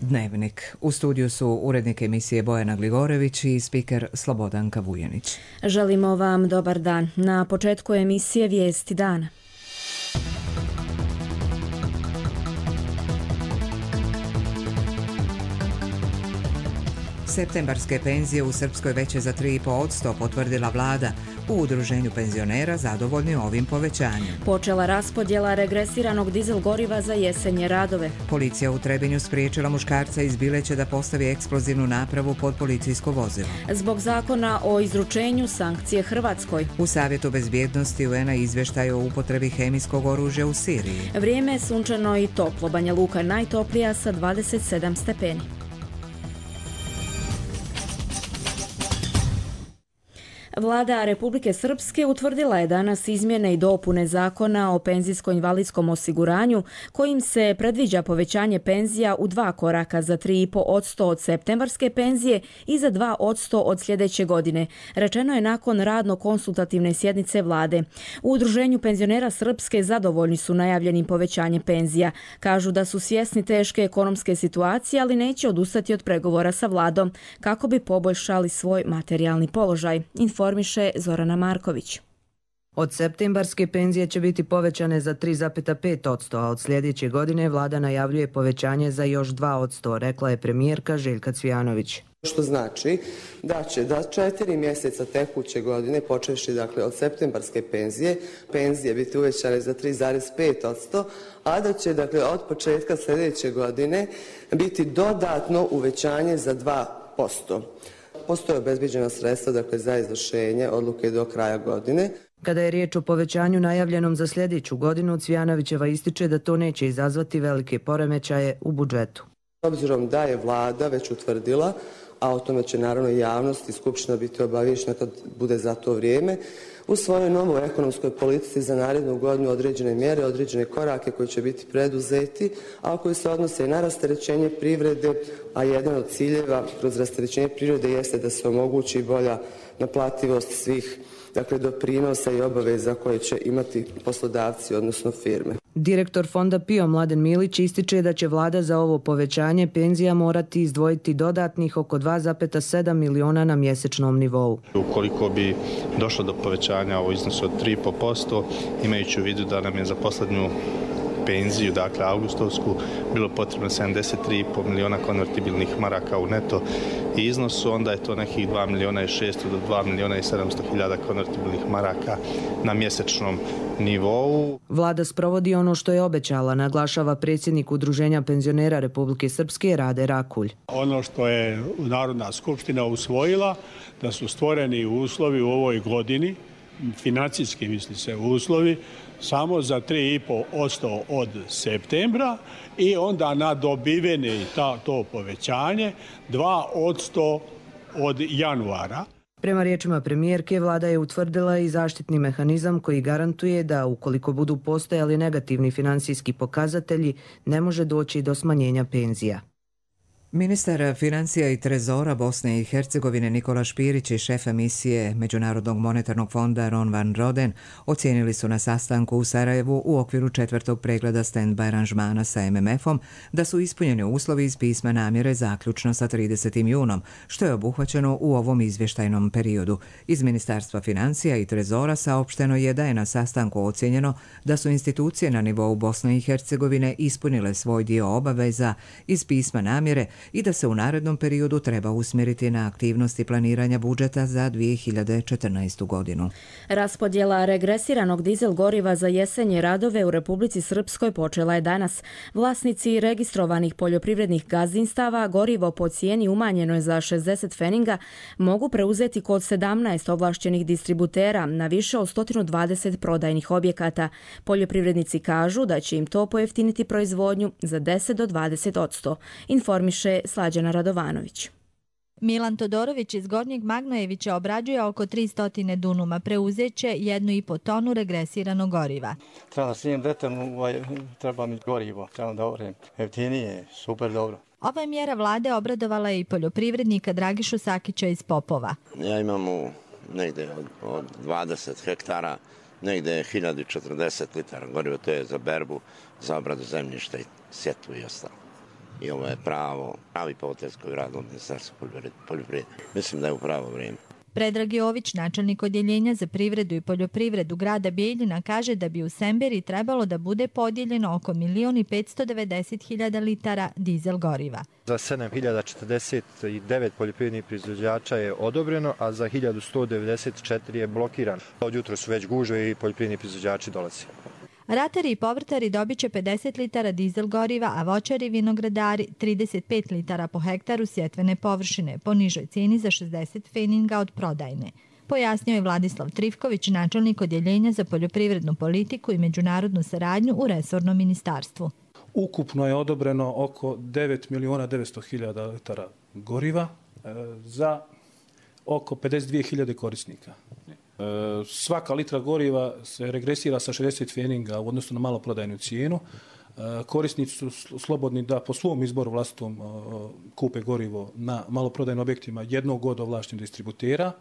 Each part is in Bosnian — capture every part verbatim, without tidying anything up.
Dnevnik. U studiju su urednik emisije Bojana Gligorević i spiker Slobodanka Vujanić. Želimo vam dobar dan. Na početku emisije Vijesti dana. Septembarske penzije u Srpskoj veće za tri zarez pet posto potvrdila vlada. U udruženju penzionera zadovoljni ovim povećanjem. Počela raspodjela regresiranog dizel goriva za jesenje radove. Policija u Trebinju spriječila muškarca iz Bileće da postavi eksplozivnu napravu pod policijsko vozilo. Zbog zakona o izručenju sankcije Hrvatskoj. U Savjetu bezbjednosti U N A izvještaj o upotrebi hemijskog oružja u Siriji. Vrijeme je sunčano i toplo. Banja Luka najtoplija sa dvadeset sedam stepeni. Vlada Republike Srpske utvrdila je danas izmjene i dopune zakona o penzijsko-invalidskom osiguranju kojim se predviđa povećanje penzija u dva koraka za tri zarez pet posto od septembarske penzije i za dva posto od sljedeće godine. Rečeno je nakon radno-konsultativne sjednice vlade. U Udruženju penzionera Srpske zadovoljni su najavljenim povećanjem penzija. Kažu da su svjesni teške ekonomske situacije, ali neće odustati od pregovora sa vladom kako bi poboljšali svoj materijalni položaj. Informiše Zorana Marković. Od septembarske penzije će biti povećane za tri zarez pet posto, a od sljedeće godine vlada najavljuje povećanje za još dva posto, rekla je premijerka Željka Cvijanović. Što znači da će da četiri mjeseca tekuće godine, počevši dakle od septembarske penzije, penzije biti uvećane za tri zarez pet posto, a da će dakle od početka sljedeće godine biti dodatno uvećanje za dva posto. Postoje obezbeđena sredstva dakle, za izvršenje odluke do kraja godine. Kada je riječ o povećanju najavljenom za sljedeću godinu, Cvijanovićeva ističe da to neće izazvati velike poremećaje u budžetu. Obzirom da je vlada već utvrdila, a o tome će naravno i javnost i skupština biti obaviještena kad bude za to vrijeme, u svojoj novoj ekonomskoj politici za narednu godinu određene mjere, određene korake koji će biti preduzeti, a koji se odnose i na rasterećenje privrede, a jedan od ciljeva kroz rasterećenje privrede jeste da se omogući bolja naplativost svih dakle, doprinosa i obaveza koje će imati poslodavci, odnosno firme. Direktor fonda P I O Mladen Milić ističe da će vlada za ovo povećanje penzija morati izdvojiti dodatnih oko dva zarez sedam miliona na mjesečnom nivou. Ukoliko bi došlo do povećanja u iznosu od tri zarez pet posto, imajući u vidu da nam je za posljednju penziju, dakle augustovsku, bilo potrebno sedamdeset tri zarez pet miliona konvertibilnih maraka u neto iznosu, onda je to nekih dva miliona i šesto do dva miliona i sedamsto hiljada konvertibilnih maraka na mjesečnom nivou. Vlada sprovodi ono što je obećala, naglašava predsjednik Udruženja penzionera Republike Srpske Rade Rakulj. Ono što je Narodna skupština usvojila, da su stvoreni uslovi u ovoj godini, financijski misli se uslovi, samo za tri zarez pet posto od septembra i onda na dobivene ta, to povećanje dva posto od januara. Prema riječima premijerke, vlada je utvrdila i zaštitni mehanizam koji garantuje da ukoliko budu postojali negativni financijski pokazatelji, ne može doći do smanjenja penzija. Ministar financija i trezora Bosne i Hercegovine Nikola Špirić i šef misije Međunarodnog monetarnog fonda Ron van Roden ocijenili su na sastanku u Sarajevu u okviru četvrtog pregleda stand-by aranžmana sa M M F-om da su ispunjeni uslovi iz pisma namjere zaključno sa tridesetim junom, što je obuhvaćeno u ovom izvještajnom periodu. Iz Ministarstva financija i trezora saopšteno je da je na sastanku ocijenjeno da su institucije na nivou Bosne i Hercegovine ispunile svoj dio obaveza iz pisma namjere i da se u narednom periodu treba usmjeriti na aktivnosti planiranja budžeta za dvije hiljade četrnaestu. godinu. Raspodjela regresiranog dizel goriva za jesenje radove u Republici Srpskoj počela je danas. Vlasnici registrovanih poljoprivrednih gazdinstava gorivo po cijeni umanjenoj za šezdeset pfeninga mogu preuzeti kod sedamnaest ovlašćenih distributera na više od sto dvadeset prodajnih objekata. Poljoprivrednici kažu da će im to pojeftiniti proizvodnju za deset do dvadeset posto. Informiše Slađana Radovanović. Milan Todorović iz Gornjeg Magnojevića obrađuje oko tristo dunuma, preuzeće jednu i po tonu regresiranog goriva. Treba svijem detaljno, treba mi gorivo, treba da orem. Jeftinije, super dobro. Ova mjera vlade obradovala je i poljoprivrednika Dragišu Sakića iz Popova. Ja imam negde od, od dvadeset hektara, negde hiljadu četrdeset litara goriva, to je za berbu, za obradu zemljišta i sjetvu i ostalo. i ovo je pravo, pravi potez koji radilo Ministarstvo poljoprivrede. Mislim da je u pravo vrijeme. Predrag Jović, načelnik odjeljenja za privredu i poljoprivredu grada Bijeljina, kaže da bi u Semberi trebalo da bude podijeljeno oko milion i petsto devedeset hiljada litara dizel goriva. Za sedam hiljada četrdeset devet poljoprivrednih proizvođača je odobreno, a za hiljadu sto devedeset četiri je blokirano. Od jutra su već gužve i poljoprivredni proizvođači dolaze. Ratari i povrtari dobit će pedeset litara dizel goriva, a voćari i vinogradari trideset pet litara po hektaru sjetvene površine po nižoj cijeni za šezdeset feninga od prodajne. Pojasnio je Vladislav Trifković, načelnik odjeljenja za poljoprivrednu politiku i međunarodnu saradnju u resornom ministarstvu. Ukupno je odobreno oko devet miliona devetsto hiljada litara goriva za oko pedeset dvije hiljade korisnika. Svaka litra goriva se regresira sa šezdeset feninga u odnosu na maloprodajnu cijenu. Korisnici su slobodni da po svom izboru vlastitom kupe gorivo na maloprodajnim objektima jednog od ovlaštenih distributera.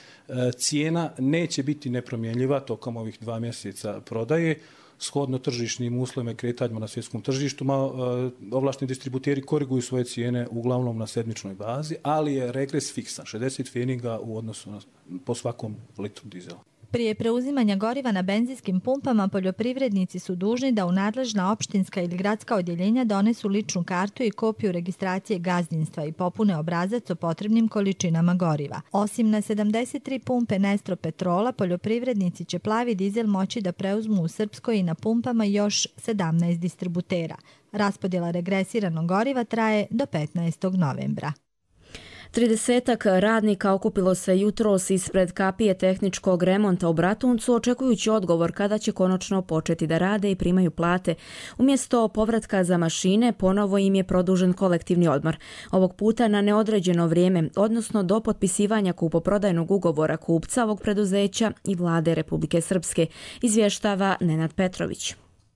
Cijena neće biti nepromjenjiva tokom ovih dva mjeseca prodaje. Shodno tržišnim uslovima i kretanjima na svjetskom tržištu, ovlašteni distributeri koriguju svoje cijene uglavnom na sedmičnoj bazi, ali je regres fiksan, šezdeset feninga u odnosu na, po svakom litru dizela. Prije preuzimanja goriva na benzinskim pumpama, poljoprivrednici su dužni da u nadležna opštinska ili gradska odjeljenja donesu ličnu kartu i kopiju registracije gazdinstva i popune obrazac o potrebnim količinama goriva. Osim na sedamdeset tri pumpe Nestro Petrola, poljoprivrednici će plavi dizel moći da preuzmu u Srpskoj i na pumpama još sedamnaest distributera. Raspodjela regresiranog goriva traje do petnaestog novembra. Tridesetak radnika okupilo se jutros ispred kapije tehničkog remonta u Bratuncu, očekujući odgovor kada će konačno početi da rade i primaju plate. Umjesto povratka za mašine, ponovo im je produžen kolektivni odmor. Ovog puta na neodređeno vrijeme, odnosno do potpisivanja kupoprodajnog ugovora kupca ovog preduzeća i vlade Republike Srpske, izvještava Nenad Petrović.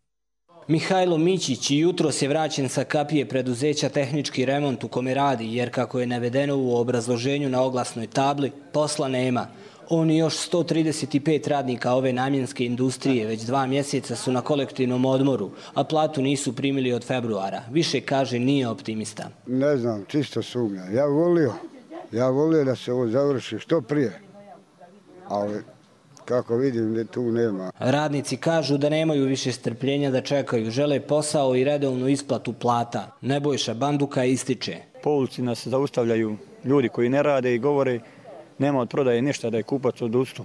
Mihajlo Mićić jutros je vraćen sa kapije preduzeća Tehnički remont u kome radi, jer kako je navedeno u obrazloženju na oglasnoj tabli, posla nema. On i još sto trideset pet radnika ove namjenske industrije već dva mjeseca su na kolektivnom odmoru, a platu nisu primili od februara. Više, kaže, nije optimista. Ne znam, čisto sumnja. Ja volio, ja volio da se ovo završi što prije, ali kako vidim da tu nema. Radnici kažu da nemaju više strpljenja da čekaju, žele posao i redovnu isplatu plata. Nebojša Banduka ističe. Po ulici nas zaustavljaju ljudi koji ne rade i govore nema od prodaje ništa, da je kupac odustao.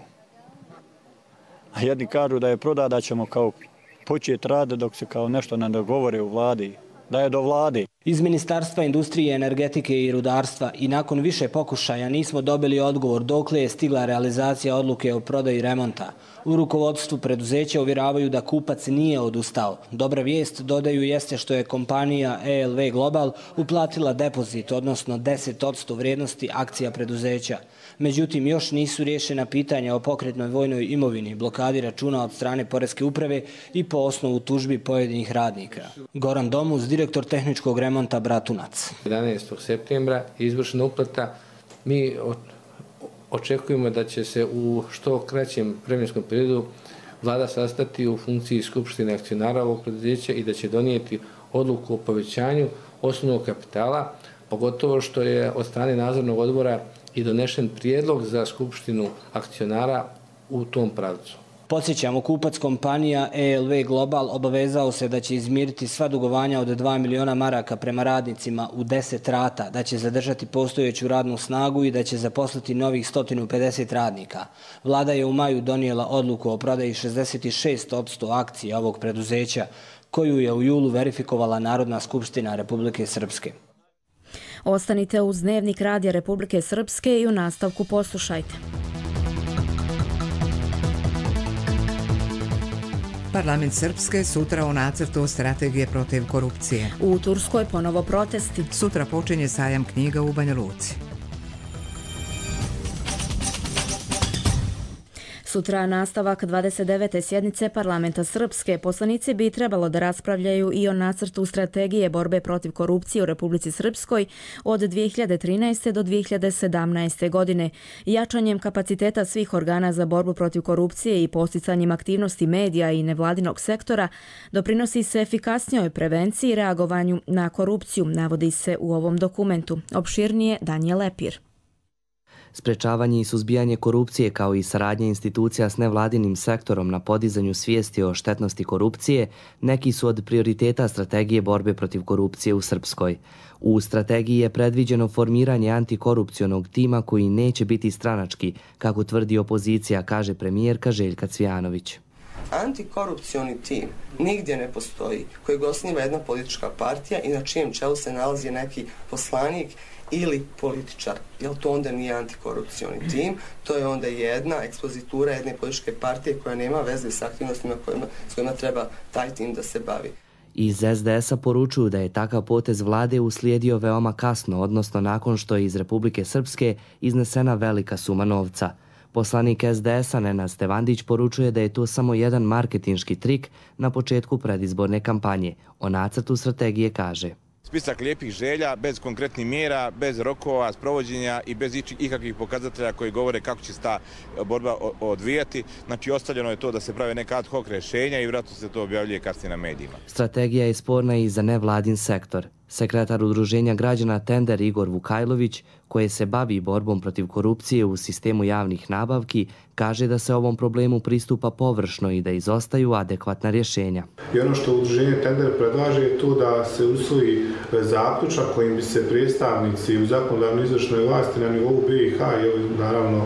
A jedni kažu da je proda, da ćemo kao početi raditi dok se kao nešto ne dogovore u vladi. Da je do vlade. Iz Ministarstva industrije, energetike i rudarstva i nakon više pokušaja nismo dobili odgovor dokle je stigla realizacija odluke o prodaji remonta. U rukovodstvu preduzeća uvjeravaju da kupac nije odustao. Dobra vijest, dodaju, jeste što je kompanija E L V Global uplatila depozit, odnosno deset posto vrijednosti akcija preduzeća. Međutim, još nisu riješena pitanja o pokretnoj vojnoj imovini, blokadi računa od strane Poreske uprave i po osnovu tužbi pojedinih radnika. Goran Domus, direktor tehničkog remonta Bratunac. jedanaestog septembra je izvršena uplata. Mi očekujemo da će se u što kraćem vremenskom periodu vlada sastati u funkciji Skupštine akcionara ovog preduzeća i da će donijeti odluku o povećanju osnovnog kapitala, pogotovo što je od strane nadzornog odbora i donešen prijedlog za Skupštinu akcionara u tom pravcu. Podsjećamo, kupac kompanija E L V Global obavezao se da će izmiriti sva dugovanja od dva miliona maraka prema radnicima u deset rata, da će zadržati postojeću radnu snagu i da će zaposliti novih sto pedeset radnika. Vlada je u maju donijela odluku o prodaji šezdeset šest posto akcija ovog preduzeća, koju je u julu verifikovala Narodna skupština Republike Srpske. Ostanite uz Dnevnik Radija Republike Srpske i u nastavku poslušajte. Parlament Srpske sutra u nacrtu strategije protiv korupcije. U Turskoj ponovo protesti. Sutra počinje sajam knjiga u Banja Luci. Sutra nastavak dvadeset devete sjednice Parlamenta Srpske. Poslanici bi trebalo da raspravljaju i o nacrtu strategije borbe protiv korupcije u Republici Srpskoj od dvije hiljade trinaeste do dvije hiljade sedamnaeste godine. Jačanjem kapaciteta svih organa za borbu protiv korupcije i posticanjem aktivnosti medija i nevladinog sektora doprinosi se efikasnijoj prevenciji i reagovanju na korupciju, navodi se u ovom dokumentu. Opširnije Danijel Lepir. Sprečavanje i suzbijanje korupcije kao i saradnja institucija s nevladinim sektorom na podizanju svijesti o štetnosti korupcije neki su od prioriteta strategije borbe protiv korupcije u Srpskoj. U strategiji je predviđeno formiranje antikorupcionog tima koji neće biti stranački, kako tvrdi opozicija, kaže premijerka Željka Cvijanović. Antikorupcioni tim nigdje ne postoji, kojeg osniva jedna politička partija i na čijem čelu se nalazi neki poslanik ili političar. Jel to onda nije antikorupcioni tim? To je onda jedna ekspozitura jedne političke partije koja nema veze s aktivnostima kojima, s kojima treba taj tim da se bavi. Iz es de es-a poručuju da je takav potez vlade uslijedio veoma kasno, odnosno nakon što je iz Republike Srpske iznesena velika suma novca. Poslanik es de es-a Nenad Stevandić poručuje da je to samo jedan marketinški trik na početku predizborne kampanje. O nacrtu strategije kaže: spisak lijepih želja, bez konkretnih mjera, bez rokova, sprovođenja i bez ikakvih pokazatelja koji govore kako će se ta borba odvijati. Znači, ostavljeno je to da se prave neka ad hoc rješenja i vjerojatno se to objavljuje kasnije na medijima. Strategija je sporna i za nevladin sektor. Sekretar Udruženja građana Tender Igor Vukajlović, koje se bavi borbom protiv korupcije u sistemu javnih nabavki, kaže da se ovom problemu pristupa površno i da izostaju adekvatna rješenja. I ono što Udruženje Tender predlaže je to da se usvoji zaključak kojim bi se predstavnici u zakonodavnoj izvršnoj vlasti na nivou be i ha, naravno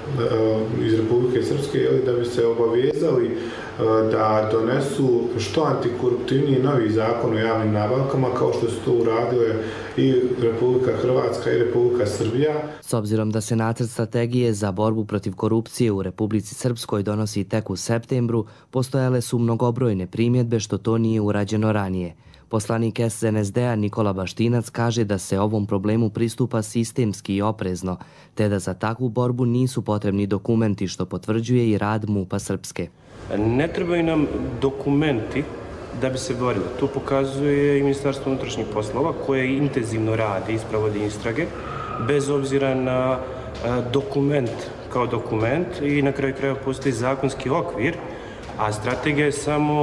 iz Republike Srpske, da bi se obavezali da donesu što antikoruptivniji novi zakon o javnim nabavkama, kao što su to uradile i Republika Hrvatska i Republika Srbija. S obzirom da se nacrt strategije za borbu protiv korupcije u Republici Srpskoj donosi tek u septembru, postojale su mnogobrojne primjedbe što to nije urađeno ranije. Poslanik es en es de-a Nikola Baštinac kaže da se ovom problemu pristupa sistemski i oprezno, te da za takvu borbu nisu potrebni dokumenti, što potvrđuje i rad MUP-a Srpske. Ne trebaju nam dokumenti da bi se borili. To pokazuje i Ministarstvo unutrašnjih poslova koje intenzivno radi i sprovodi istrage, bez obzira na dokument kao dokument, i na kraju krajeva postoji zakonski okvir, a strategija je samo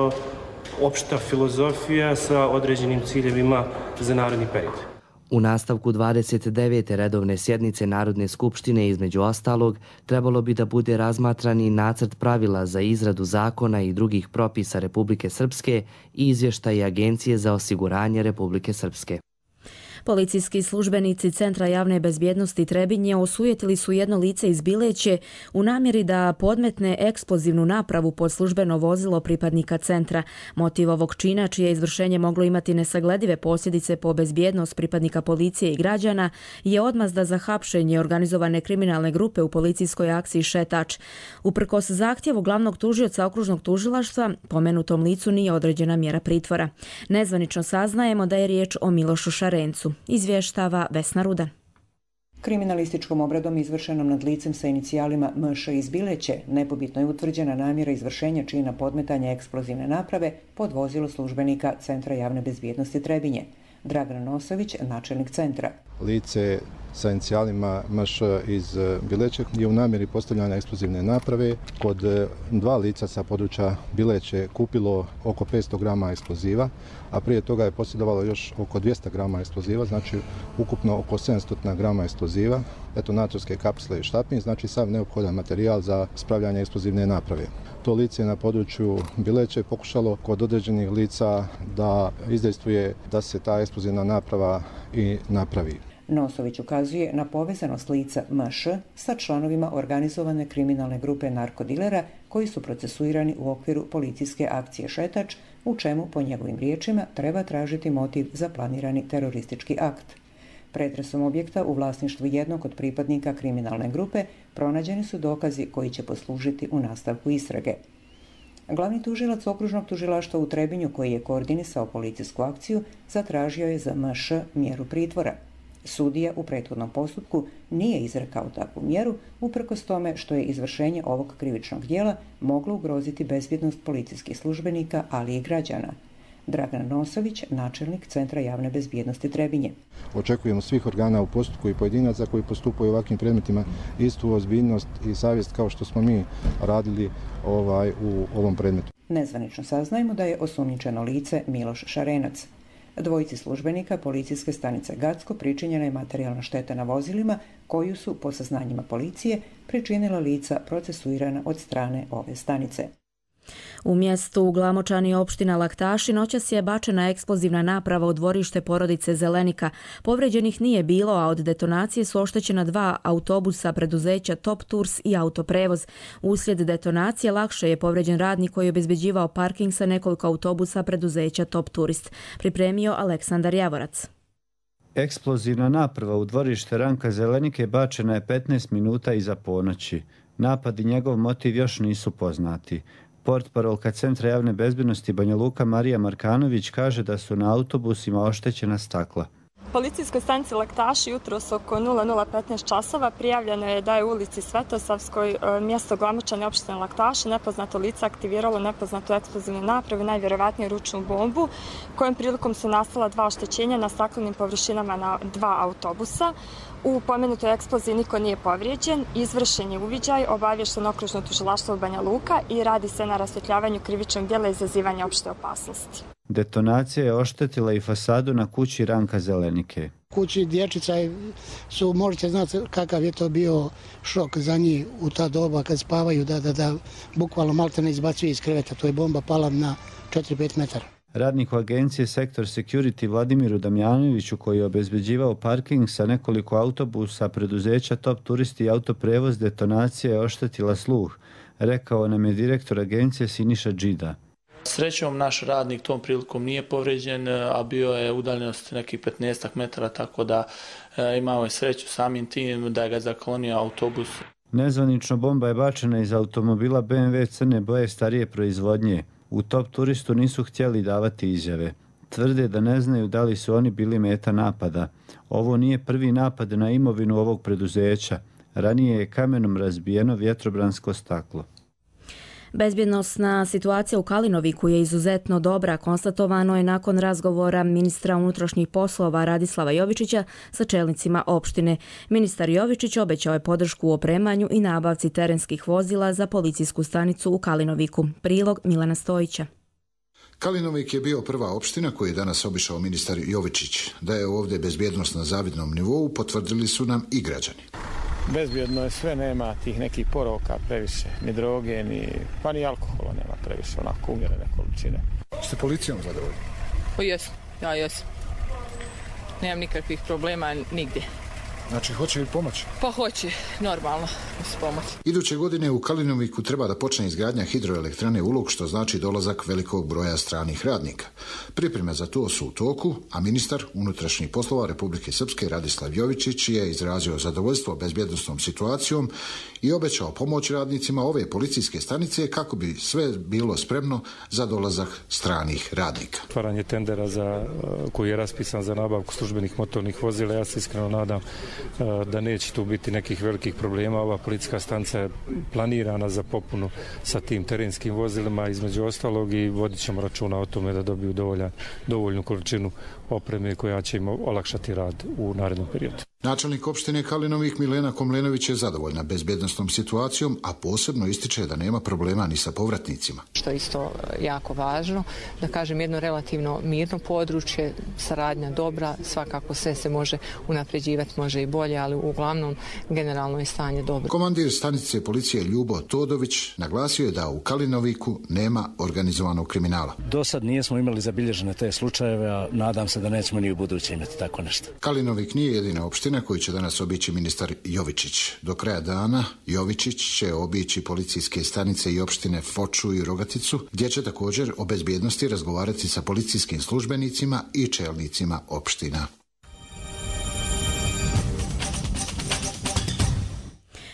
opšta filozofija sa određenim ciljevima za naredni period. U nastavku dvadeset devete redovne sjednice Narodne skupštine, između ostalog, trebalo bi da bude razmatran i nacrt pravila za izradu zakona i drugih propisa Republike Srpske i izvještaj Agencije za osiguranje Republike Srpske. Policijski službenici Centra javne bezbjednosti Trebinje osujetili su jedno lice iz Bileće u namjeri da podmetne eksplozivnu napravu pod službeno vozilo pripadnika centra. Motiv ovog čina, čije izvršenje moglo imati nesagledive posljedice po bezbjednost pripadnika policije i građana, je odmazda za hapšenje organizovane kriminalne grupe u policijskoj akciji Šetač. Uprkos zahtjevu glavnog tužioca okružnog tužilaštva, pomenutom licu nije određena mjera pritvora. Nezvanično saznajemo da je riječ o Milošu Šarencu. Izvještava Vesna Rudan. Kriminalističkom obradom izvršenom nad licem sa inicijalima M Š iz Bileće nepobitno je utvrđena namjera izvršenja čina podmetanja eksplozivne naprave pod vozilo službenika Centra javne bezbjednosti Trebinje. Dragan Nosović, načelnik centra. Lice sa inicijalima M Š iz Bileće je u namjeri postavljanja eksplozivne naprave kod dva lica sa područja Bileće kupilo oko petsto grama eksploziva, a prije toga je posjedovalo još oko dvjesto grama eksploziva, znači ukupno oko sedamsto grama eksploziva, detonatorske kapsle i štapin, znači sav neophodan materijal za spravljanje eksplozivne naprave. To lice na području Bileće pokušalo kod određenih lica da izdejstvuje da se ta eksplozivna naprava i napravi. Nosović ukazuje na povezanost lica M Š sa članovima organizovane kriminalne grupe narkodilera koji su procesuirani u okviru policijske akcije Šetač, u čemu, po njegovim riječima, treba tražiti motiv za planirani teroristički akt. Pretresom objekta u vlasništvu jednog od pripadnika kriminalne grupe pronađeni su dokazi koji će poslužiti u nastavku istrage. Glavni tužilac okružnog tužilaštva u Trebinju, koji je koordinisao policijsku akciju, zatražio je za M Š mjeru pritvora. Sudija u prethodnom postupku nije izrekao takvu mjeru, uprkos tome što je izvršenje ovog krivičnog djela moglo ugroziti bezbjednost policijskih službenika, ali i građana. Dragan Nosović, načelnik Centra javne bezbjednosti Trebinje. Očekujemo svih organa u postupku i pojedinaca koji postupaju ovakvim predmetima istu ozbiljnost i savjest kao što smo mi radili ovaj, u ovom predmetu. Nezvanično saznajemo da je osumnjičeno lice Miloš Šarenac. Dvojici službenika policijske stanice Gacko pričinjena je materijalna šteta na vozilima koju su, po saznanjima policije, pričinila lica procesuirana od strane ove stanice. U mjestu Glamočani opština Laktaši noćas je bačena eksplozivna naprava u dvorište porodice Zelenika. Povređenih nije bilo, a od detonacije su oštećena dva autobusa preduzeća Top Tours i Autoprevoz. Uslijed detonacije lakše je povređen radnik koji je obezbeđivao parking sa nekoliko autobusa preduzeća Top Turist. Pripremio Aleksandar Javorac. Eksplozivna naprava u dvorište Ranka Zelenike bačena je petnaest minuta iza ponoći. Napad i njegov motiv još nisu poznati. Portparolka Centra javne bezbjednosti Banja Luka Marija Markanović kaže da su na autobusima oštećena stakla. Policijskoj stanici Laktaši jutros oko nula nula petnaest časova prijavljeno je da je u ulici Svetosavskoj mjesto Glamočani opštine Laktaši nepoznato lice aktiviralo nepoznatu eksplozivnu napravu, najvjerovatnije ručnu bombu, kojom prilikom su nastala dva oštećenja na staklenim površinama na dva autobusa. U pomenutoj eksploziji niko nije povrijeđen, izvršen je uviđaj, obavješteno okružno tužilaštvo Banja Luka i radi se na rasvjetljavanju krivičnog djela i izazivanja opšte opasnosti. Detonacija je oštetila i fasadu na kući Ranka Zelenike. Kući dječica su, možete znati kakav je to bio šok za njih u ta doba kad spavaju, da, da, da bukvalno malte ne izbacuje iz kreveta. To je bomba pala na četiri do pet metara. Radniku agencije Sektor Security Vladimiru Damjanoviću, koji je obezbeđivao parking sa nekoliko autobusa preduzeća Top Turisti i Autoprevoz, detonacija je oštetila sluh, rekao nam je direktor agencije Siniša Džida. Srećom, naš radnik tom prilikom nije povređen, a bio je udaljenost nekih petnaest metara, tako da e, imao je sreću samim tim da je ga zaklonio autobus. Nezvanično bomba je bačena iz automobila B M W crne boje starije proizvodnje. U Top Turistu nisu htjeli davati izjave. Tvrde da ne znaju da li su oni bili meta napada. Ovo nije prvi napad na imovinu ovog preduzeća. Ranije je kamenom razbijeno vjetrobransko staklo. Bezbjednosna situacija u Kalinoviku je izuzetno dobra, konstatovano je nakon razgovora ministra unutrašnjih poslova Radislava Jovičića sa čelnicima opštine. Ministar Jovičić obećao je podršku u opremanju i nabavci terenskih vozila za policijsku stanicu u Kalinoviku. Prilog Milana Stojića. Kalinovik je bio prva opština koju je danas obišao ministar Jovičić. Da je ovdje bezbjednost na zavidnom nivou, potvrdili su nam i građani. Bezbjedno je sve, nema tih nekih poroka previše, ni droge, ni, pa ni alkohola nema previše, onako umjerene količine. Ste policijom zadovoljni? O jesam, ja jesam. Nemam nikakvih problema nigdje. Znači, hoće li pomoći? Pa hoće, normalno, uz pomoć. Iduće godine u Kalinoviku treba da počne izgradnja hidroelektrane Ulog, što znači dolazak velikog broja stranih radnika. Pripreme za to su u toku, a ministar unutrašnjih poslova Republike Srpske Radislav Jovičić je izrazio zadovoljstvo bezbjednosnom situacijom i obećao pomoć radnicima ove policijske stanice kako bi sve bilo spremno za dolazak stranih radnika. Otvaranje tendera za, koji je raspisan za nabavku službenih motornih vozila, ja se iskreno nadam da neće tu biti nekih velikih problema. Ova policijska stanica je planirana za popunu sa tim terenskim vozilima, između ostalog, i vodit ćemo računa o tome da dobiju dovoljan, dovoljnu količinu opreme koja će im olakšati rad u narednom periodu. Načelnik opštine Kalinovik Milena Komlenović je zadovoljna bezbjednosnom situacijom, a posebno ističe da nema problema ni sa povratnicima. Što je isto jako važno, da kažem, jedno relativno mirno područje, saradnja dobra, svakako sve se može unapređivati, može i bolje, ali uglavnom generalno je stanje dobro. Komandir stanice policije Ljubo Todović naglasio je da u Kalinoviku nema organizovanog kriminala. Do sad nismo imali zabilježene te slučajeve, a nadam se da nećemo ni u buduće imati tako nešto. Kalinovik nije jedina opština koju će danas obići ministar Jovičić. Do kraja dana Jovičić će obići policijske stanice i opštine Foču i Rogaticu, gdje će također o bezbjednosti razgovarati sa policijskim službenicima i čelnicima opština.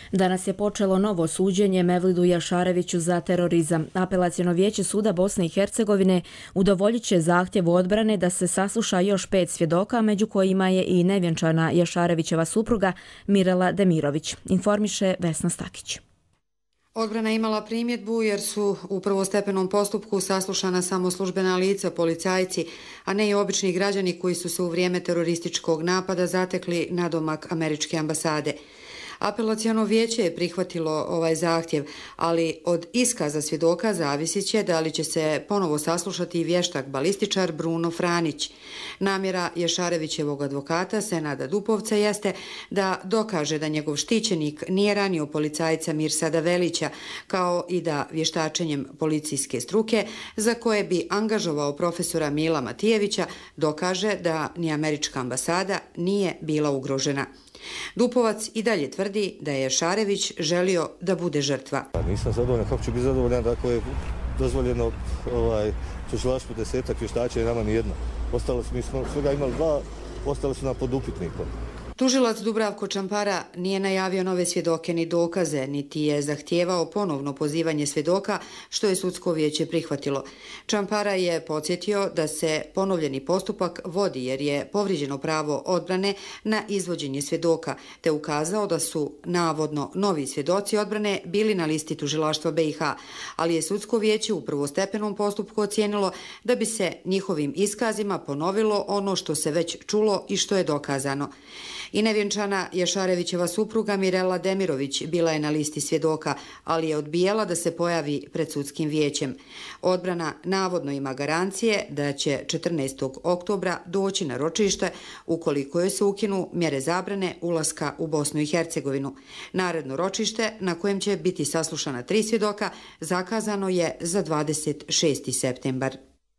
Danas je počelo novo suđenje Mevlidu Jašareviću za terorizam. Apelaciono vijeće suda Bosne i Hercegovine udovoljit će zahtjevu odbrane da se sasluša još pet svjedoka, među kojima je i nevjenčana Jašarevićeva supruga Mirela Demirović, informiše Vesna Stakić. Odbrana imala primjedbu jer su u prvostepenom postupku saslušana samo službena lica, policajci, a ne i obični građani koji su se u vrijeme terorističkog napada zatekli nadomak američke ambasade. Apelaciono vijeće je prihvatilo ovaj zahtjev, ali od iskaza svjedoka zavisit će da li će se ponovo saslušati vještak balističar Bruno Franić. Namjera Jašarevićevog advokata Senada Dupovca jeste da dokaže da njegov štićenik nije ranio policajca Mirsada Velića, kao i da vještačenjem policijske struke, za koje bi angažovao profesora Mila Matijevića, dokaže da ni američka ambasada nije bila ugrožena. Dupovac i dalje tvrdi da je Jašarević želio da bude žrtva. Nisam zadovoljan, kako ću biti zadovoljan, dakle je dozvoljeno ovaj, tužilaštvu desetak vještača i nama nijedno. Ostalo smo, mi smo svega imali dva, ostali su nam pod upitnikom. Tužilac Dubravko Čampara nije najavio nove svjedoke ni dokaze, niti je zahtijevao ponovno pozivanje svjedoka, što je sudsko vijeće prihvatilo. Čampara je podsjetio da se ponovljeni postupak vodi jer je povrijeđeno pravo odbrane na izvođenje svjedoka, te ukazao da su navodno novi svjedoci odbrane bili na listi tužilaštva B i H, ali je sudsko vijeće u prvostepenom postupku ocijenilo da bi se njihovim iskazima ponovilo ono što se već čulo i što je dokazano. I nevjenčana Jašarevićeva supruga Mirela Demirović bila je na listi svjedoka, ali je odbijala da se pojavi pred sudskim vijećem. Odbrana navodno ima garancije da će četrnaestog oktobra doći na ročište ukoliko joj se ukinu mjere zabrane ulaska u Bosnu i Hercegovinu. Naredno ročište, na kojem će biti saslušana tri svjedoka, zakazano je za dvadeset šesti septembar.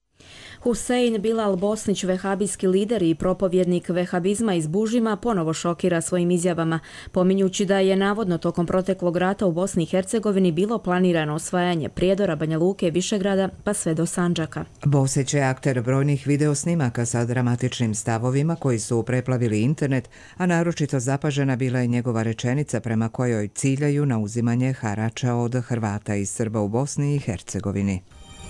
Husein Bilal Bosnić, vehabijski lider i propovjednik vehabizma iz Bužima, ponovo šokira svojim izjavama, pominjući da je navodno tokom proteklog rata u Bosni i Hercegovini bilo planirano osvajanje Prijedora, Banja Luke, Višegrada pa sve do Sandžaka. Bosić je akter brojnih videosnimaka sa dramatičnim stavovima koji su preplavili internet, a naročito zapažena bila je njegova rečenica prema kojoj ciljaju na uzimanje harača od Hrvata i Srba u Bosni i Hercegovini.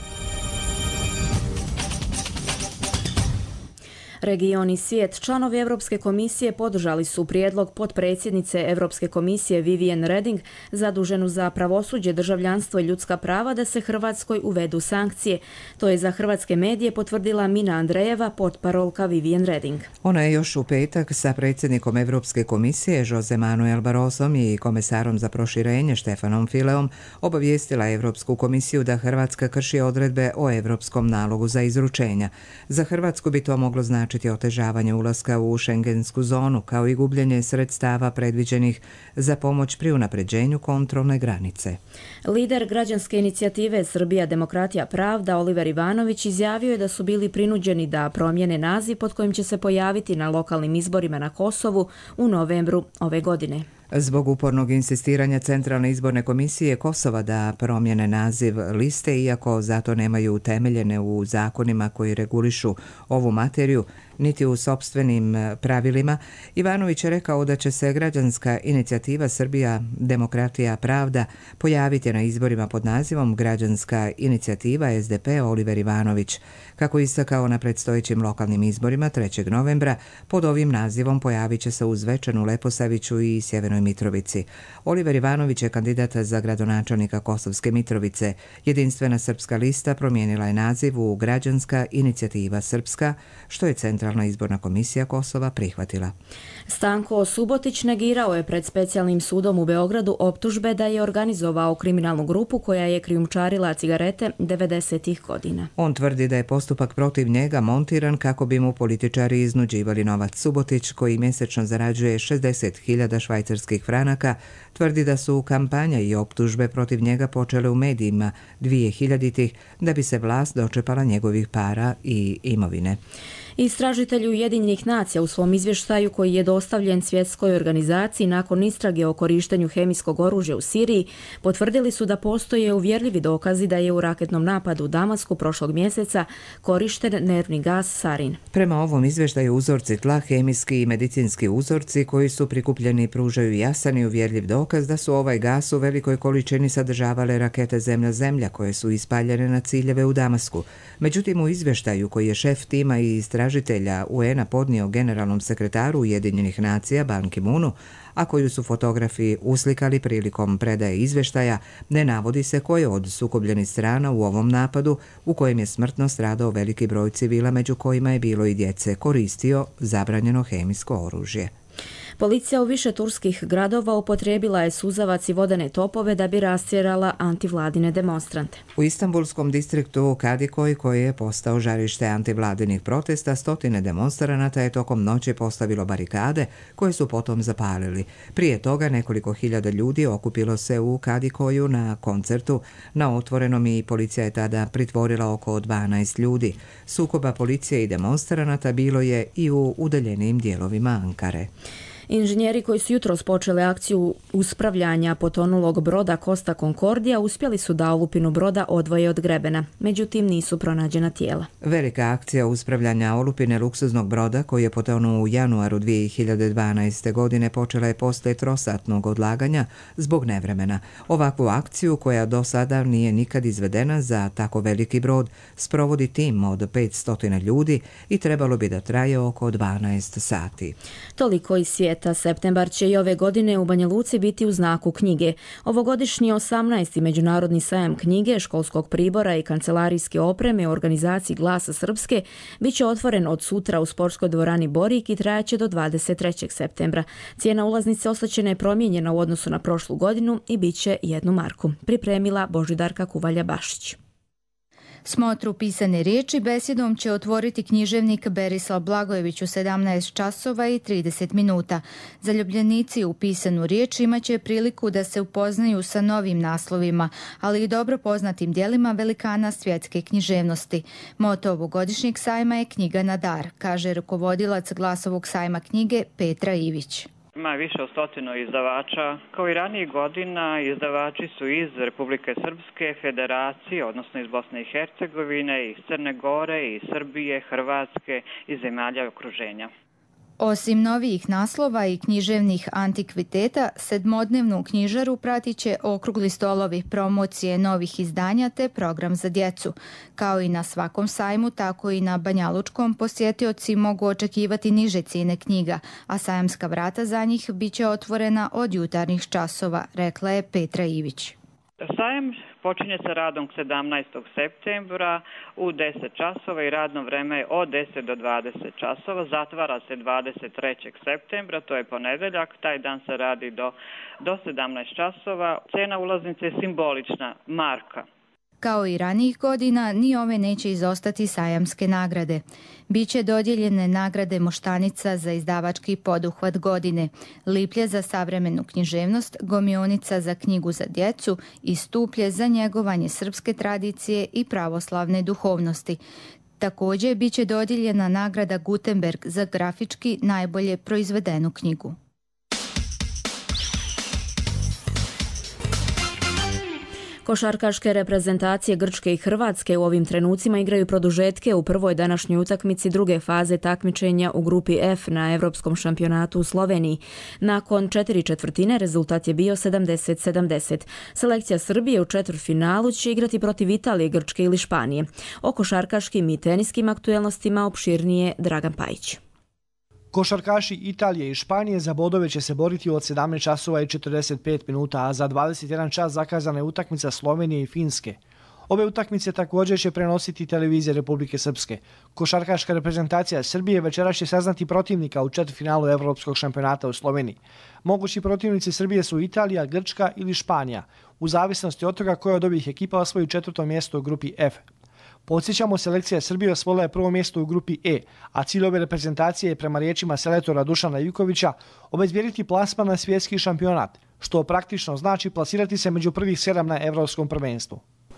Region i svijet. Članovi Europske komisije podržali su prijedlog potpredsjednice Europske komisije Viviane Reding, zaduženu za pravosuđe, državljanstvo i ljudska prava, da se Hrvatskoj uvedu sankcije. To je za hrvatske medije potvrdila Mina Andrejeva, potparolka Viviane Reding. Ona je još u petak sa predsjednikom Europske komisije Jose Manuel Barrosom i komesarom za proširenje Štefanom Fileom obavijestila Europsku komisiju da Hrvatska krši odredbe o Europskom nalogu za izručenja. Za Hrvatsku bi to moglo značiti otežavanje ulaska u šengensku zonu, kao i gubljenje sredstava predviđenih za pomoć pri unapređenju kontrolne granice. Lider građanske inicijative Srbija, demokratija, pravda Oliver Ivanović izjavio je da su bili prinuđeni da promijene naziv pod kojim će se pojaviti na lokalnim izborima na Kosovu u novembru ove godine. Zbog upornog insistiranja Centralne izborne komisije Kosova da promijene naziv liste, iako zato nemaju utemeljene u zakonima koji regulišu ovu materiju, niti u sopstvenim pravilima, Ivanović je rekao da će se građanska inicijativa Srbija, demokratija, pravda pojaviti na izborima pod nazivom Građanska inicijativa S D P Oliver Ivanović. Kako istakao na predstojećim lokalnim izborima trećeg novembra, pod ovim nazivom pojavit će se uz Zvečanu, Leposaviću i Sjevernoj Mitrovici. Oliver Ivanović je kandidat za gradonačelnika Kosovske Mitrovice. Jedinstvena srpska lista promijenila je naziv u Građanska inicijativa Srpska, što je Centralna izborna komisija Kosova prihvatila. Stanko Subotić negirao je pred specijalnim sudom u Beogradu optužbe da je organizovao kriminalnu grupu koja je krijumčarila cigarete devedesetih godina. On tvrdi da je postupak protiv njega montiran kako bi mu političari iznuđivali novac. Subotić, koji mjesečno zarađuje šezdeset hiljada švajcarskih franaka, tvrdi da su kampanja i optužbe protiv njega počele u medijima dvije hiljaditih da bi se vlast dočepala njegovih para i imovine. Istražitelji Ujedinjenih nacija u svom izvještaju koji je dostavljen svjetskoj organizaciji nakon istrage o korištenju hemijskog oružja u Siriji potvrdili su da postoje uvjerljivi dokazi da je u raketnom napadu u Damasku prošlog mjeseca korišten nervni gas sarin. Prema ovom izvještaju uzorci tla, hemijski i medicinski uzorci koji su prikupljeni pružaju jasan i uvjerljiv dokaz da su ovaj gas u velikoj količini sadržavale rakete zemlja-zemlja koje su ispaljene na ciljeve u Damasku. Međutim, u izvještaju koji je šef tima i istražitelja U N-a podnio generalnom sekretaru Ujedinjenih nacija Ban Ki-moonu, a koju su fotografi uslikali prilikom predaje izvještaja, ne navodi se koje od sukobljenih strana u ovom napadu, u kojem je smrtno stradao veliki broj civila, među kojima je bilo i djece, koristio zabranjeno hemijsko oružje. Policija u više turskih gradova upotrijebila je suzavac i vodene topove da bi rastjerala antivladine demonstrante. U istanbulskom distriktu Kadikoj, koji je postao žarište antivladinih protesta, stotine demonstranata je tokom noći postavilo barikade koje su potom zapalili. Prije toga nekoliko hiljada ljudi okupilo se u Kadikoju na koncertu na otvorenom i policija je tada pritvorila oko dvanaest ljudi. Sukoba policije i demonstranata bilo je i u udaljenim dijelovima Ankare. Inženjeri koji su jutros počeli akciju uspravljanja potonulog broda Costa Concordia uspjeli su da olupinu broda odvoje od grebena, međutim nisu pronađena tijela. Velika akcija uspravljanja olupine luksuznog broda koji je potonuo u januaru dvije hiljade dvanaeste. godine počela je poslije trosatnog odlaganja zbog nevremena. Ovakvu akciju, koja do sada nije nikad izvedena za tako veliki brod, sprovodi tim od petsto ljudi i trebalo bi da traje oko dvanaest sati. Toliko iz svijeta. Septembar će i ove godine u Banja Luci biti u znaku knjige. Ovogodišnji osamnaesti Međunarodni sajam knjige, školskog pribora i kancelarijske opreme u organizaciji Glasa Srpske bit će otvoren od sutra u sportskoj dvorani Borik i trajaće do dvadeset trećeg septembra. Cijena ulaznice ostaće promijenjena u odnosu na prošlu godinu i bit će jednu marku. Pripremila Božidarka Kuvalja-Bašić. Smotru pisane riječi besjedom će otvoriti književnik Berislav Blagojević u sedamnaest časova i trideset minuta. Zaljubljenici u pisanu riječ imaće priliku da se upoznaju sa novim naslovima, ali i dobro poznatim dijelima velikana svjetske književnosti. Moto ovogodišnjeg sajma je knjiga na dar, kaže rukovodilac Glasovog sajma knjige Petra Ivić. Ima više od stotinu izdavača. Kao i ranijih godina, izdavači su iz Republike Srpske, Federacije, odnosno iz Bosne i Hercegovine, iz Crne Gore, iz Srbije, Hrvatske i zemalja okruženja. Osim novijih naslova i književnih antikviteta, sedmodnevnu knjižaru pratit će okrugli stolovi, promocije novih izdanja te program za djecu. Kao i na svakom sajmu, tako i na Banjalučkom posjetioci mogu očekivati niže cijene knjiga, a sajamska vrata za njih bit će otvorena od jutarnjih časova, rekla je Petra Ivić. Sajam počinje sa radom sedamnaestog septembra u deset časova i radno vreme je od deset do dvadeset časova. Zatvara se dvadeset trećeg septembra, to je ponedeljak. Taj dan se radi do, do sedamnaest časova. Cena ulaznice je simbolična, marka. Kao i ranijih godina, ni ove neće izostati sajamske nagrade. Biće dodijeljene nagrade Moštanica za izdavački poduhvat godine, Liplje za savremenu književnost, Gomionica za knjigu za djecu i Stuplje za njegovanje srpske tradicije i pravoslavne duhovnosti. Također biće dodijeljena nagrada Gutenberg za grafički najbolje proizvedenu knjigu. Košarkaške reprezentacije Grčke i Hrvatske u ovim trenucima igraju produžetke u prvoj današnjoj utakmici druge faze takmičenja u grupi F na Europskom šampionatu u Sloveniji. Nakon četiri četvrtine rezultat je bio sedamdeset sedamdeset. Selekcija Srbije u četvrtfinalu će igrati protiv Italije, Grčke ili Španije. O košarkaškim i teniskim aktuelnostima opširnije Dragan Pajić. Košarkaši Italije i Španije za bodove će se boriti od sedamnaest časova i četrdeset pet minuta, a za dvadeset jedan čas zakazana je utakmica Slovenije i Finske. Ove utakmice također će prenositi televizija Republike Srpske. Košarkaška reprezentacija Srbije večeras će saznati protivnika u četvrtfinalu Evropskog šampionata u Sloveniji. Mogući protivnici Srbije su Italija, Grčka ili Španija, u zavisnosti od toga koja od ovih ekipa osvoji četvrto mjesto u grupi F. Podsjećamo, selekcija Srbije osvojila je prvo mjesto u grupi E, a cilj ove reprezentacije je prema riječima selektora Dušana Ivkovića obezbijediti plasman na svjetski šampionat, što praktično znači plasirati se među prvih sedam na Evropskom prvenstvu.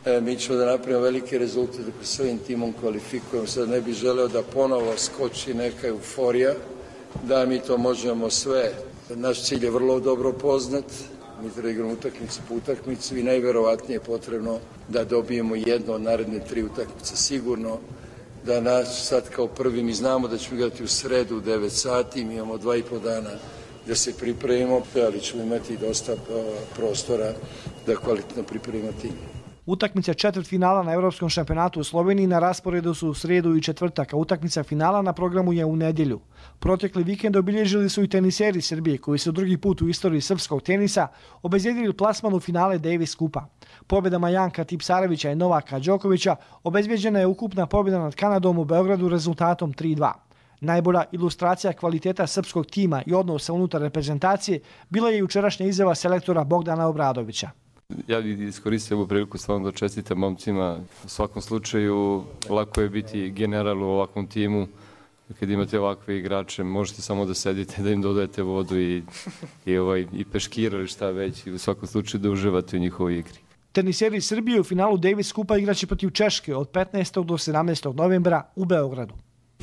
E, mi ćemo da napravimo veliki rezultat da s ovim timom kvalifikujemo. Sad ne bih želeo da ponovo skoči neka euforija, da mi to možemo sve. Naš cilj je vrlo dobro poznat. Mi treba igramo utakmicu po utakmicu i najverovatnije je potrebno da dobijemo jedno od naredne tri utakmice. Sigurno da nas sad kao prvi, mi znamo da ćemo igrati u sredu u devet sati, mi imamo dva i po dana da se pripremimo, ali ćemo imati dosta prostora da kvalitetno pripremimo tim. Utakmice četvrtfinala na Europskom šampionatu u Sloveniji na rasporedu su u srijedu i četvrtak, a utakmica finala na programu je u nedjelju. Protekli vikend obilježili su i teniseri Srbije, koji su drugi put u istoriji srpskog tenisa obezbijedili plasman u finale Davis Kupa. Pobjedama Janka Tipsarevića i Novaka Đokovića obezbijeđena je ukupna pobjeda nad Kanadom u Beogradu rezultatom tri dva. Najbolja ilustracija kvaliteta srpskog tima i odnosa unutar reprezentacije bila je jučerašnja izjava selektora Bogdana Obradovića. Ja bih iskoristio ovu priliku stvarno da čestitam momcima. U svakom slučaju lako je biti general u ovakvom timu. Kad imate ovakve igrače, možete samo da sedite, da im dodajete vodu i, i, ovaj, i peškira ili šta već. I u svakom slučaju da uživate u njihovoj igri. Teniseri Srbije u finalu Davis Kupa igraće protiv Češke od petnaestog do sedamnaestog novembra u Beogradu.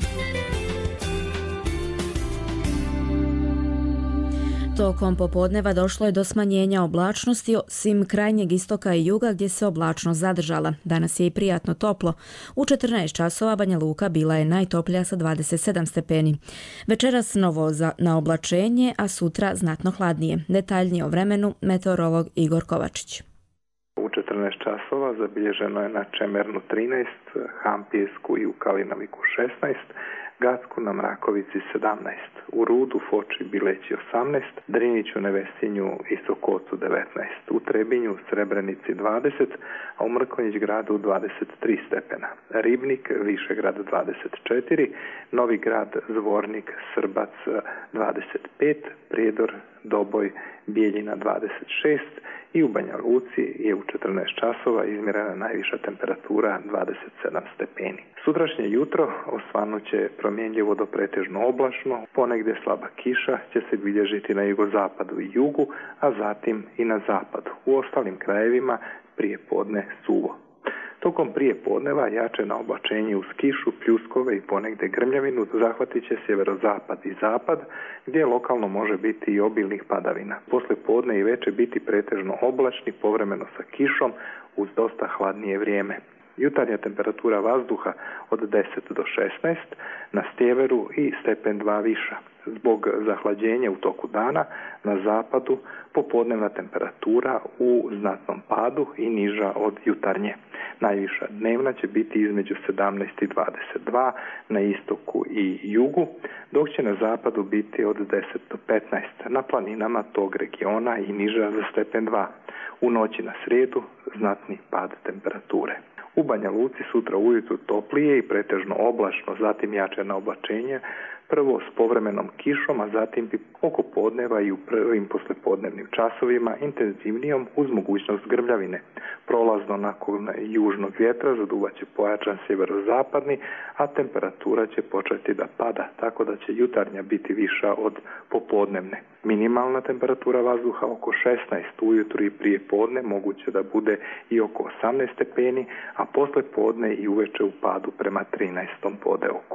Tokom popodneva došlo je do smanjenja oblačnosti, osim krajnjeg istoka i juga gdje se oblačnost zadržala. Danas je i prijatno toplo. U četrnaest časova Banja Luka bila je najtoplija sa dvadeset sedam stepeni. Večeras novo za, na oblačenje, a sutra znatno hladnije. Detaljnije o vremenu meteorolog Igor Kovačić. U četrnaest časova zabilježeno je na Čemernu trinaest, Hampijesku i u Kalinaviku šesnaest, Gacku na Mrakovici sedamnaest, u Rudu, Foči, Bileći osamnaest, Driniću, Nevesinju i Sokocu devetnaest, u Trebinju, Srebrenici dvadeset, a u Mrkonjić gradu dvadeset tri stepena, Ribnik, Višegrad dvadeset četiri, Novi Grad, Zvornik, Srbac dvadeset pet, Prijedor, Doboj, Bijeljina dvadeset šest i u Banja Luci je u četrnaest časova izmjerena najviša temperatura dvadeset sedam stepeni. Sutrašnje jutro osvanut će promjenljivo do pretežno oblačno, ponegdje slaba kiša će se bilježiti na jugozapadu i jugu, a zatim i na zapadu. U ostalim krajevima prije podne suvo. Tokom prije podneva jače na oblačenje uz kišu, pljuskove i ponegdje grmljavinu zahvatit će sjeverozapad i zapad, gdje lokalno može biti i obilnih padavina. Poslije podne i veče biti pretežno oblačni, povremeno sa kišom, uz dosta hladnije vrijeme. Jutarnja temperatura vazduha od deset do šesnaest, na sjeveru i stepen dva viša. Zbog zahlađenja u toku dana na zapadu popodnevna temperatura u znatnom padu i niža od jutarnje. Najviša dnevna će biti između sedamnaest i dvadeset dva na istoku i jugu, dok će na zapadu biti od deset do petnaest, na planinama tog regiona i niža za stepen dva. U noći na srijedu znatni pad temperature. U Banja Luci sutra ujutru toplije i pretežno oblačno, zatim jače na oblačenje, prvo s povremenom kišom, a zatim bi oko podneva i u prvim poslepodnevnim časovima intenzivnijom uz mogućnost grmljavine. Prolazno nakon južnog vjetra zaduvaće pojačan sjeverozapadni, a temperatura će početi da pada, tako da će jutarnja biti viša od popodnevne. Minimalna temperatura vazduha oko šesnaest ujutru i prije podne, moguće da bude i oko osamnaest stepeni, a posle podne i uveče u padu prema trinaestom podeoku.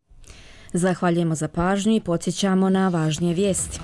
Zahvaljujemo za pažnju i podsjećamo na važnije vijesti.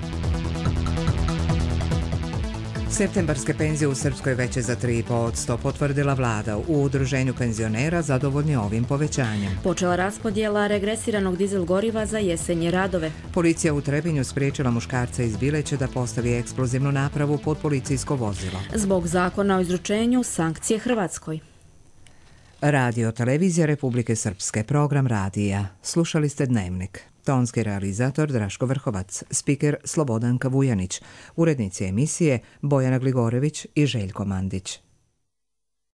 Septembarske penzije u Srpskoj veće za tri i po posto potvrdila vlada. U udruženju penzionera zadovoljni ovim povećanjem. Počela raspodjela regresiranog dizel goriva za jesenje radove. Policija u Trebinju spriječila muškarca iz Bileće da postavi eksplozivnu napravu pod policijsko vozilo. Zbog zakona o izručenju sankcije Hrvatskoj. Radio Televizija Republike Srpske, program radija. Slušali ste Dnevnik. Tonski realizator Draško Vrhovac, spiker Slobodanka Vujanić, urednici emisije Bojana Gligorević i Željko Mandić.